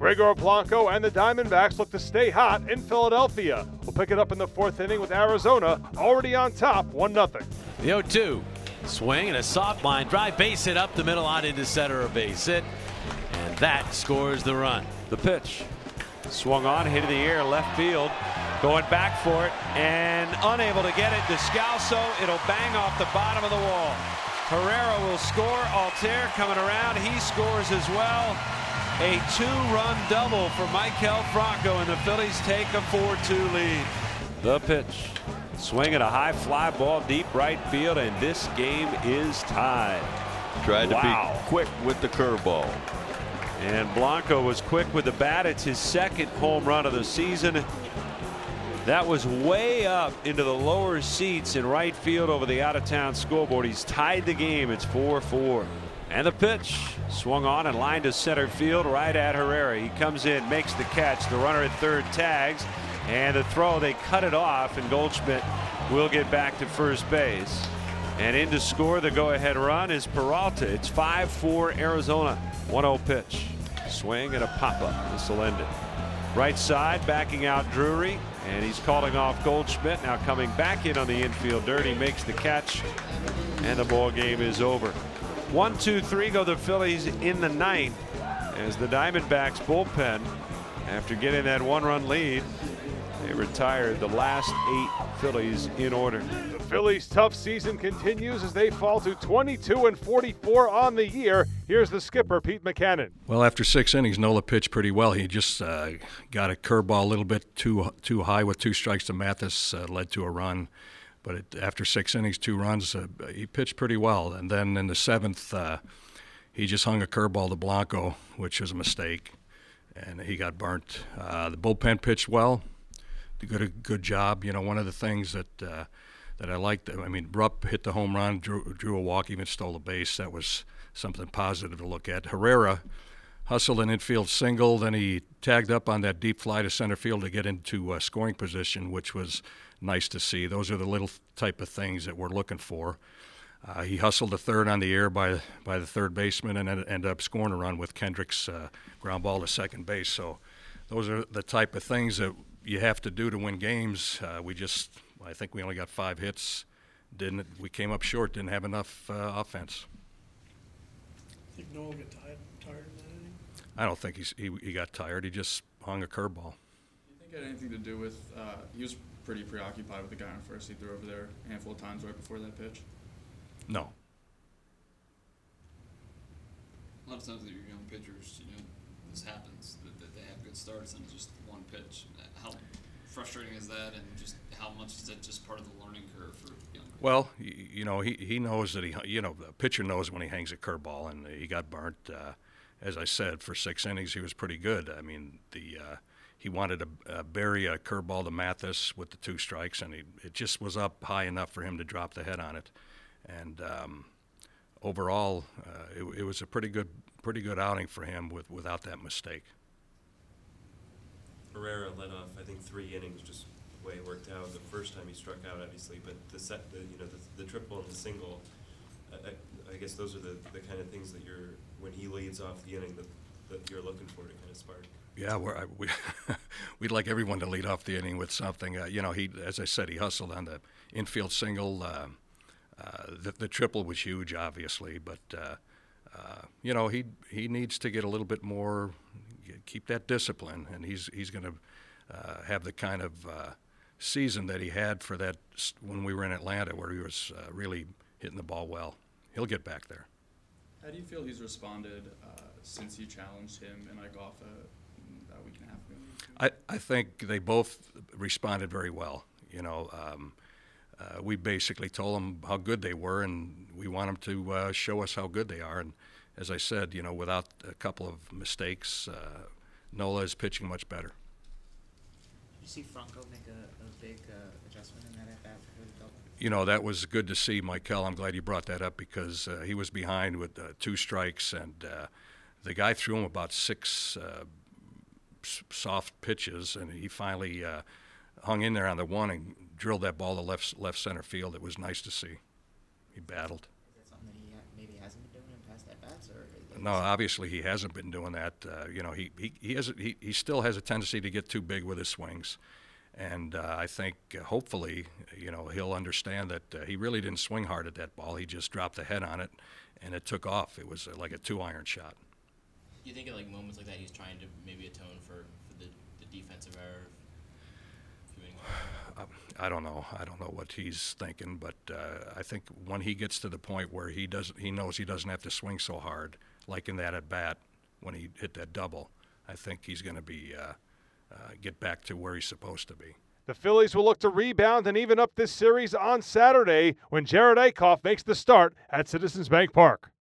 Gregor Blanco and the Diamondbacks look to stay hot in Philadelphia. We'll pick it up in the fourth inning with Arizona already on top 1-0. The 0-2. Swing and a soft line drive, base hit up the middle, out into center, a base hit. And that scores the run. The pitch. Swung on, hit in the air, left field. Going back for it and unable to get it. Descalso, it'll bang off the bottom of the wall. Herrera will score. Altair coming around. He scores as well. A two-run double for Maikel Franco, and the Phillies take a 4-2 lead. The pitch. Swing at a high fly ball deep right field, and this game is tied. Tried to be quick with the curveball. And Blanco was quick with the bat. It's his second home run of the season. That was way up into the lower seats in right field over the out-of-town scoreboard. He's tied the game. It's 4-4. And the pitch swung on and lined to center field right at Herrera. He comes in, makes the catch. The runner at third tags, and the throw, they cut it off, and Goldschmidt will get back to first base. And in to score the go-ahead run is Peralta. It's 5-4 Arizona. 1-0 pitch. Swing and a pop-up. This will end it. Right side, backing out Drury, and he's calling off Goldschmidt. Now coming back in on the infield dirt. He makes the catch, and the ball game is over. 1-2-3 go the Phillies in the ninth as the Diamondbacks bullpen, after getting that one-run lead, they retired the last 8 Phillies in order. The Phillies' tough season continues as they fall to 22-44 on the year. Here's the skipper, Pete Mackanin. Well, after 6 innings, Nola pitched pretty well. He just got a curveball a little bit too high with 2 strikes to Mathis, led to a run. But after 6 innings, 2 runs, he pitched pretty well. And then in the 7th, he just hung a curveball to Blanco, which was a mistake, and he got burnt. The bullpen pitched well, did a good job. You know, one of the things that I liked, I mean, Rupp hit the home run, drew a walk, even stole a base. That was something positive to look at. Herrera hustled an infield single, then he tagged up on that deep fly to center field to get into scoring position, which was nice to see. Those are the little type of things that we're looking for. He hustled a third on the air by the third baseman and ended up scoring a run with Kendrick's ground ball to second base. So those are the type of things that you have to do to win games. I think we only got 5 hits. We came up short, didn't have enough offense. Think Noel get tired in that inning? I don't think he got tired. He just hung a curveball. Do you think it had anything to do with he was pretty preoccupied with the guy on first? He threw over there a handful of times right before that pitch. No. A lot of times with your young pitchers, this happens, that they have good starts and just one pitch. How frustrating is that, and just how much is that just part of the learning curve for young pitchers? Well, he knows that the pitcher knows when he hangs a curveball, and he got burnt. As I said, for 6 innings, he was pretty good. I mean, he wanted to bury a curveball to Mathis with the 2 strikes, and it just was up high enough for him to drop the head on it. And overall, it was a pretty good outing for him without that mistake. Herrera led off, I think, 3 innings, just the way it worked out. The first time he struck out, obviously, but the triple and the single, I guess those are the kind of things that when he leads off the inning that you're looking for to kind of spark. Yeah, we'd like everyone to lead off the inning with something. He, as I said, he hustled on the infield single. The triple was huge, obviously, but he needs to get a little bit more, keep that discipline, and he's going to have the kind of season that he had for that when we were in Atlanta, where he was really hitting the ball well. He'll get back there. How do you feel he's responded since you challenged him in like off about a week and a half ago? I think they both responded very well. We basically told them how good they were, and we want them to show us how good they are. And as I said, without a couple of mistakes, Nola is pitching much better. Did you see Franco make a big adjustment in that at-bat for the double? That was good to see, Maikel. I'm glad you brought that up because he was behind with 2 strikes, and the guy threw him about 6 soft pitches, and he finally hung in there on the one and drilled that ball to left center field. It was nice to see. He battled. Is that something that he maybe hasn't been doing in past at-bats? No, obviously he hasn't been doing that. He still has a tendency to get too big with his swings. And I think hopefully, he'll understand that he really didn't swing hard at that ball. He just dropped the head on it, and it took off. It was like a 2-iron shot. You think at moments like that he's trying to maybe atone for the defensive error? I don't know. I don't know what he's thinking, but I think when he gets to the point where he knows he doesn't have to swing so hard, like in that at bat when he hit that double, I think he's going to be get back to where he's supposed to be. The Phillies will look to rebound and even up this series on Saturday when Jared Eickhoff makes the start at Citizens Bank Park.